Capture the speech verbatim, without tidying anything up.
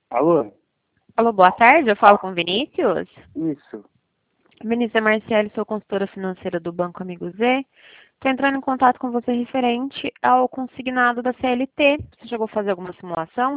Alô? Alô, boa tarde, eu falo com o Vinícius. Isso. Vinícius é Marciele, sou consultora financeira do Banco Amigo Z. Estou entrando em contato com você referente ao consignado da C L T. Você chegou a fazer alguma simulação?